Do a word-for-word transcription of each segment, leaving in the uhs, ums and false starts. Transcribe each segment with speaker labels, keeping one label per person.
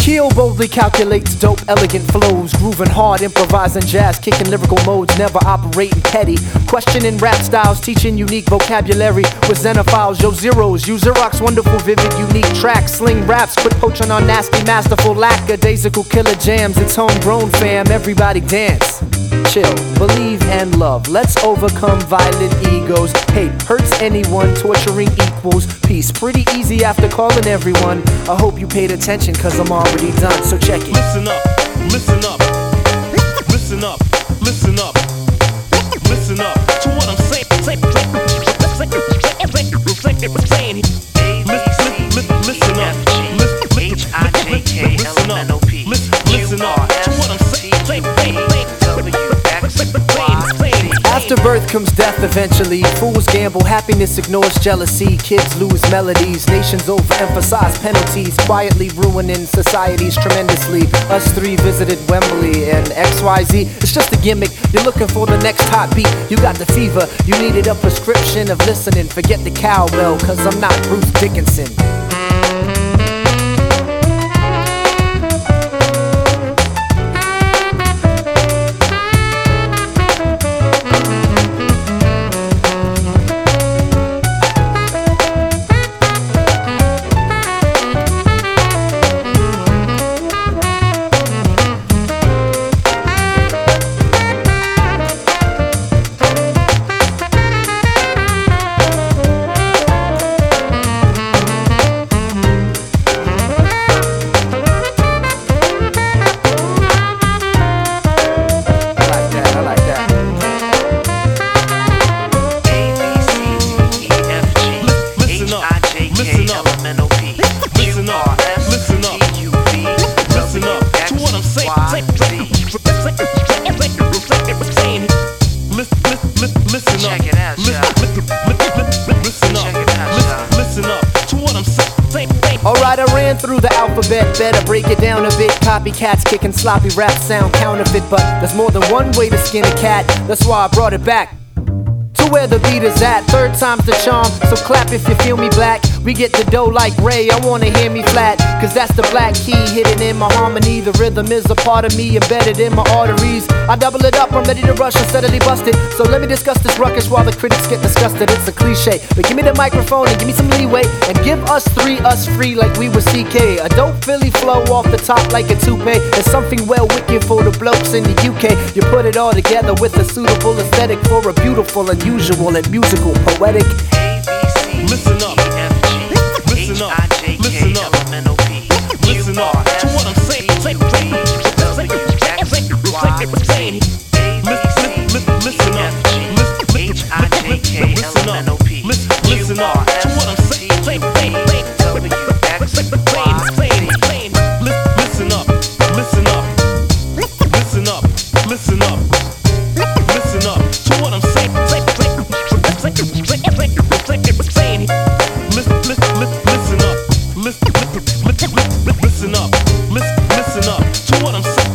Speaker 1: Keel boldly calculates dope, elegant flows, grooving hard, improvising jazz, kicking lyrical modes, never operating petty, questioning rap styles, teaching unique vocabulary with xenophiles, yo zeros, use Xerox, wonderful, vivid, unique tracks, sling raps, quit poaching on nasty, masterful, lackadaisical killer jams. It's homegrown, fam, everybody dance. Chill, believe and love. Let's overcome violent egos. Hate hurts anyone, torturing equals peace. Pretty easy after calling everyone. I hope you paid attention, cause I'm already done, so check it.
Speaker 2: Listen up, listen up, listen up, listen up, listen up to what I'm saying. Listen up, H I J K L M N O P. Listen up to what I'm saying.
Speaker 1: After birth comes death eventually. Fools gamble, happiness ignores jealousy. Kids lose melodies, nations overemphasize penalties, quietly ruining societies tremendously. Us three visited Wembley and X Y Z. It's just a gimmick, you're looking for the next hot beat. You got the fever, you needed a prescription of listening. Forget the cowbell, cause I'm not Bruce Dickinson. Alright, I ran through the alphabet, better break it down a bit. Copycats kicking sloppy rap sound counterfeit, but there's more than one way to skin a cat. That's why I brought it back to where the beat is at. Third time's the charm, so clap if you feel me black. We get the dough like Ray, I wanna hear me flat, cause that's the black key hidden in my harmony. The rhythm is a part of me embedded in my arteries. I double it up, I'm ready to rush and steadily bust it. So let me discuss this ruckus while the critics get disgusted. It's a cliche, but give me the microphone and give me some leeway, and give us three us free like we were C K. A dope Philly flow off the top like a toupee. It's something well wicked for the blokes in the U K. You put it all together with a suitable aesthetic for a beautiful, unusual, and musical, poetic
Speaker 2: Listen up, listen up, listen up, listen up to what I'm saying. Listen up, listen up, listen up to what I'm saying. Listen up, listen up, listen up, listen up, listen up to what I'm saying. Listen up, listen up to what I'm saying.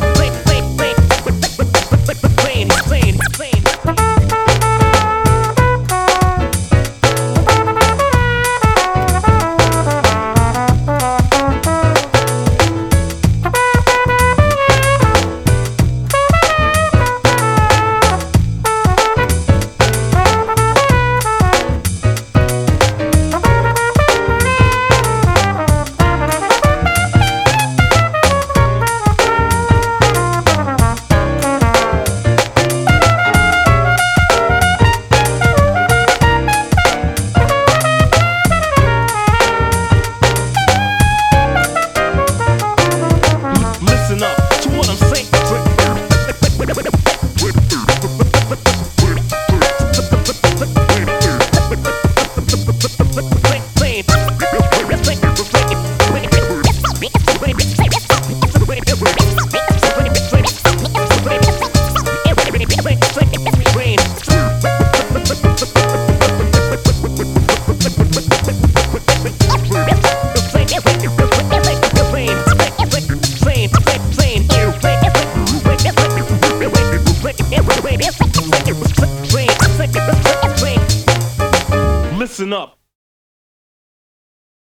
Speaker 2: Listen up.